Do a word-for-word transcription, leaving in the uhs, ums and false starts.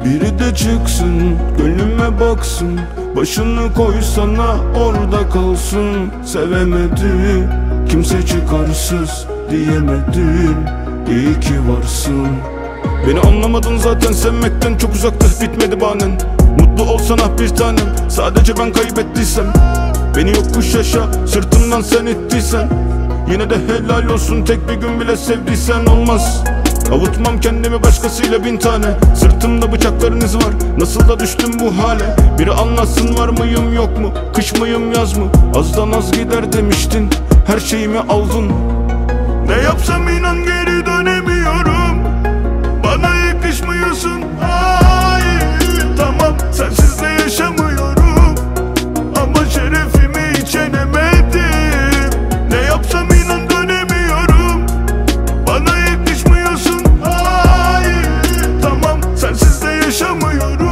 Biri de çıksın gönlüme baksın, başını koysana orada kalsın. Sevemedi kimse çıkarsız diyemedim, iyi ki varsın. Beni anlamadın zaten, sevmekten çok uzaktı, bitmedi bahanen. Mutlu olsana bir tanem, sadece ben kaybettiysem. Beni yokuş aşağı sırtımdan sen ittiysen, yine de helal olsun, tek bir gün bile sevdiysen. Olmaz, avutmam kendimi başkasıyla bin tane. Sırtımda bıçakların izi var, nasıl da düştüm bu hale. Biri anlatsın, var mıyım yok mu, kış mıyım yaz mı? Azdan az gider demiştin, her şeyimi aldın. Ne yapsam inan geri dönemiyorum, bana yakışmıyorsun. Hayır tamam, sensiz de yaşamıyorum, ama şerefimi hiç yenemedim. Ne yapsam inan dönemiyorum, bana yakışmıyorsun. Hayır tamam, sensiz de yaşamıyorum.